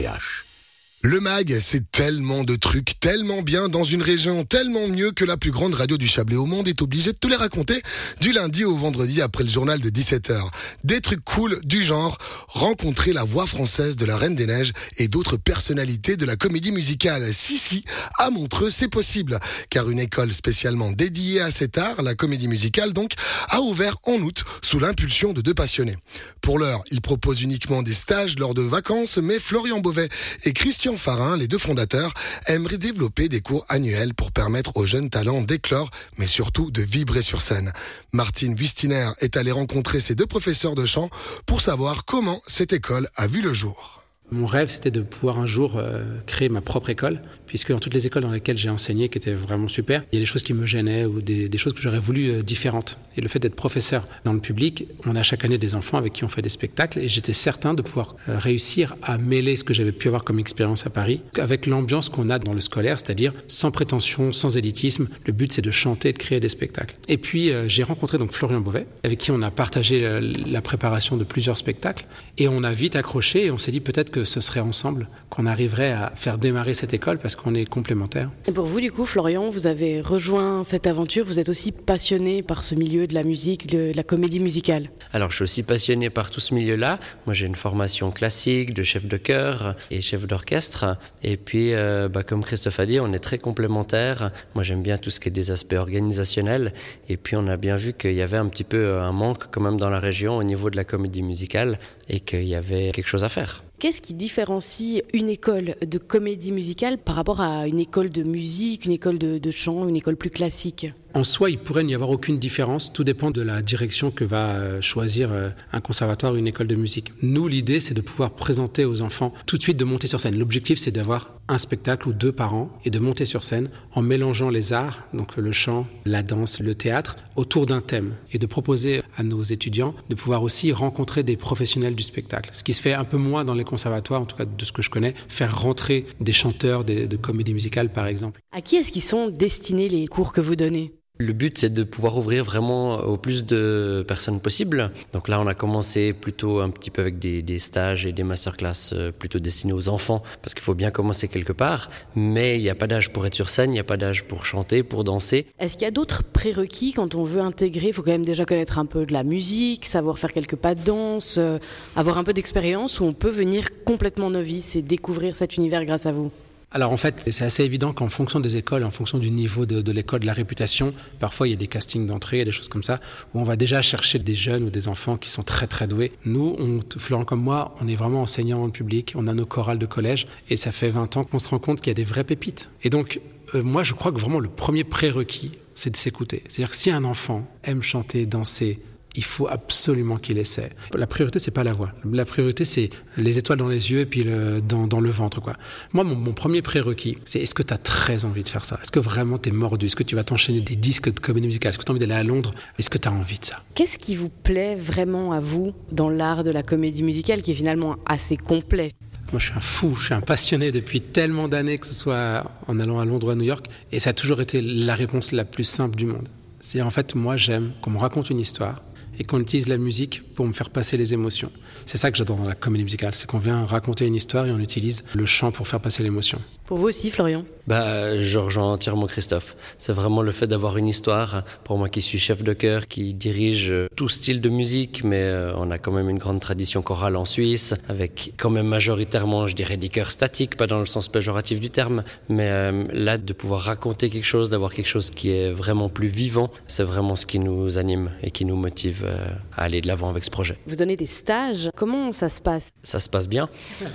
Le MAG, c'est tellement de trucs, tellement bien dans une région, tellement mieux que la plus grande radio du Chablais au monde est obligée de te les raconter du lundi au vendredi après le journal de 17h. Des trucs cool du genre rencontrer la voix française de la Reine des Neiges et d'autres personnalités de la comédie musicale. Si, à Montreux, c'est possible, car une école spécialement dédiée à cet art, la comédie musicale donc, a ouvert en août sous l'impulsion de deux passionnés. Pour l'heure, ils proposent uniquement des stages lors de vacances, mais Florian Beauvais et Christian Farin, les deux fondateurs, aimeraient développer des cours annuels pour permettre aux jeunes talents d'éclore, mais surtout de vibrer sur scène. Martine Wustiner est allée rencontrer ces deux professeurs de chant pour savoir comment cette école a vu le jour. Mon rêve, c'était de pouvoir un jour créer ma propre école, puisque dans toutes les écoles dans lesquelles j'ai enseigné, qui étaient vraiment super, il y a des choses qui me gênaient ou des choses que j'aurais voulu différentes. Et le fait d'être professeur dans le public, on a chaque année des enfants avec qui on fait des spectacles, et j'étais certain de pouvoir réussir à mêler ce que j'avais pu avoir comme expérience à Paris avec l'ambiance qu'on a dans le scolaire, c'est-à-dire sans prétention, sans élitisme. Le but, c'est de chanter et de créer des spectacles. Et puis, j'ai rencontré donc Florian Beauvais, avec qui on a partagé la préparation de plusieurs spectacles, et on a vite accroché, et on s'est dit peut-être que ce serait ensemble qu'on arriverait à faire démarrer cette école parce qu'on est complémentaires. Et pour vous, du coup, Florian, vous avez rejoint cette aventure, vous êtes aussi passionné par ce milieu de la musique, de la comédie musicale. Alors, je suis aussi passionné par tout ce milieu-là. Moi, j'ai une formation classique de chef de chœur et chef d'orchestre. Et puis, comme Christophe a dit, on est très complémentaires. Moi, j'aime bien tout ce qui est des aspects organisationnels. Et puis, on a bien vu qu'il y avait un petit peu un manque quand même dans la région au niveau de la comédie musicale et qu'il y avait quelque chose à faire. Qu'est-ce qui différencie une école de comédie musicale par rapport à une école de musique, une école de chant, une école plus classique ? En soi, il pourrait n'y avoir aucune différence. Tout dépend de la direction que va choisir un conservatoire ou une école de musique. Nous, l'idée, c'est de pouvoir présenter aux enfants tout de suite de monter sur scène. L'objectif, c'est d'avoir un spectacle ou deux par an et de monter sur scène en mélangeant les arts, donc le chant, la danse, le théâtre, autour d'un thème et de proposer à nos étudiants de pouvoir aussi rencontrer des professionnels du spectacle. Ce qui se fait un peu moins dans les conservatoires, en tout cas de ce que je connais, faire rentrer des chanteurs de comédie musicale, par exemple. À qui est-ce qu'ils sont destinés les cours que vous donnez ? Le but, c'est de pouvoir ouvrir vraiment au plus de personnes possible. Donc là, on a commencé plutôt un petit peu avec des stages et des masterclass plutôt destinés aux enfants, parce qu'il faut bien commencer quelque part. Mais il n'y a pas d'âge pour être sur scène, il n'y a pas d'âge pour chanter, pour danser. Est-ce qu'il y a d'autres prérequis quand on veut intégrer ? Il faut quand même déjà connaître un peu de la musique, savoir faire quelques pas de danse, avoir un peu d'expérience, ou on peut venir complètement novice et découvrir cet univers grâce à vous ? Alors en fait, c'est assez évident qu'en fonction des écoles, en fonction du niveau de l'école, de la réputation, parfois il y a des castings d'entrée, il y a des choses comme ça, où on va déjà chercher des jeunes ou des enfants qui sont très très doués. Nous, Florent comme moi, on est vraiment enseignants en public, on a nos chorales de collège, et ça fait 20 ans qu'on se rend compte qu'il y a des vraies pépites. Et donc, moi je crois que vraiment le premier prérequis, c'est de s'écouter. C'est-à-dire que si un enfant aime chanter, danser, il faut absolument qu'il essaie. La priorité, c'est pas la voix. La priorité, c'est les étoiles dans les yeux et puis dans le ventre, quoi. Moi, mon premier prérequis, c'est est-ce que tu as très envie de faire ça ? Est-ce que vraiment tu es mordu ? Est-ce que tu vas t'enchaîner des disques de comédie musicale ? Est-ce que tu as envie d'aller à Londres ? Est-ce que tu as envie de ça ? Qu'est-ce qui vous plaît vraiment à vous dans l'art de la comédie musicale qui est finalement assez complet ? Moi, je suis un fou, je suis un passionné depuis tellement d'années, que ce soit en allant à Londres ou à New York, et ça a toujours été la réponse la plus simple du monde. C'est en fait, moi, j'aime qu'on me raconte une histoire et qu'on utilise la musique pour me faire passer les émotions. C'est ça que j'adore dans la comédie musicale, c'est qu'on vient raconter une histoire et on utilise le chant pour faire passer l'émotion. Pour vous aussi, Florian ? Je rejoins entièrement Christophe. C'est vraiment le fait d'avoir une histoire. Pour moi qui suis chef de chœur, qui dirige tout style de musique, mais on a quand même une grande tradition chorale en Suisse, avec quand même majoritairement, je dirais, des chœurs statiques, pas dans le sens péjoratif du terme, mais là, de pouvoir raconter quelque chose, d'avoir quelque chose qui est vraiment plus vivant, c'est vraiment ce qui nous anime et qui nous motive à aller de l'avant avec ce projet. Vous donnez des stages, comment ça se passe ? Ça se passe bien.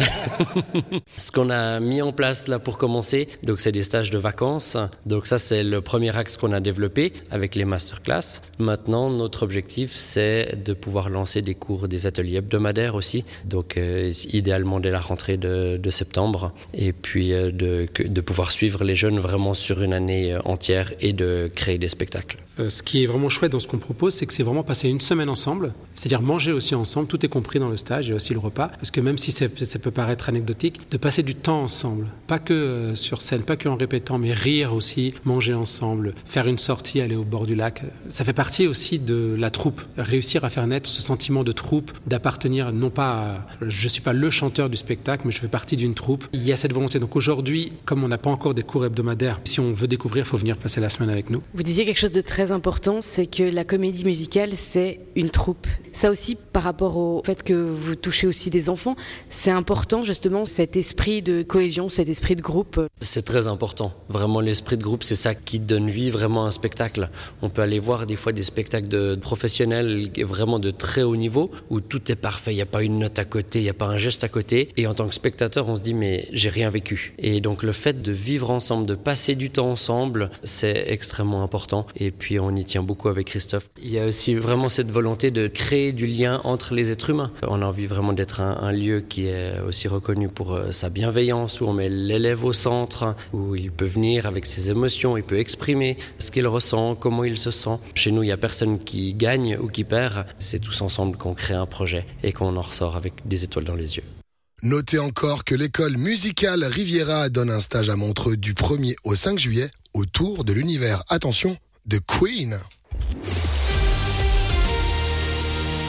Ce qu'on a mis en place là pour commencer, donc c'est des stages de vacances. Donc ça, c'est le premier axe qu'on a développé avec les masterclass. Maintenant, notre objectif, c'est de pouvoir lancer des cours, des ateliers hebdomadaires aussi. Donc idéalement dès la rentrée de septembre. Et puis de pouvoir suivre les jeunes vraiment sur une année entière et de créer des spectacles. Ce qui est vraiment chouette dans ce qu'on propose, c'est que c'est vraiment passer une semaine ensemble, c'est-à-dire manger aussi ensemble, tout est compris dans le stage et aussi le repas, parce que même si ça peut paraître anecdotique, de passer du temps ensemble, pas que sur scène, pas que en répétant, mais rire aussi, manger ensemble, faire une sortie, aller au bord du lac, ça fait partie aussi de la troupe, réussir à faire naître ce sentiment de troupe, d'appartenir non pas, je suis pas le chanteur du spectacle, mais je fais partie d'une troupe. Il y a cette volonté. Donc aujourd'hui, comme on n'a pas encore des cours hebdomadaires, si on veut découvrir, il faut venir passer la semaine avec nous. Vous disiez quelque chose de très important, c'est que la comédie musicale, c'est une troupe. Ça aussi, par rapport au fait que vous touchez aussi des enfants, c'est important justement cet esprit de cohésion, cet esprit de groupe. C'est très important. Vraiment, l'esprit de groupe, c'est ça qui donne vie vraiment à un spectacle. On peut aller voir des fois des spectacles de professionnels vraiment de très haut niveau où tout est parfait, il n'y a pas une note à côté, il n'y a pas un geste à côté. Et en tant que spectateur, on se dit mais j'ai rien vécu. Et donc le fait de vivre ensemble, de passer du temps ensemble, c'est extrêmement important. Et puis on y tient beaucoup avec Christophe. Il y a aussi vraiment cette volonté de créer du lien entre les êtres humains. On a envie vraiment d'être un lieu qui est aussi reconnu pour sa bienveillance, où on met l'élève au centre, où il peut venir avec ses émotions, il peut exprimer ce qu'il ressent, comment il se sent. Chez nous, il n'y a personne qui gagne ou qui perd. C'est tous ensemble qu'on crée un projet et qu'on en ressort avec des étoiles dans les yeux. Notez encore que l'école musicale Riviera donne un stage à Montreux du 1er au 5 juillet autour de l'univers, attention, de Queen.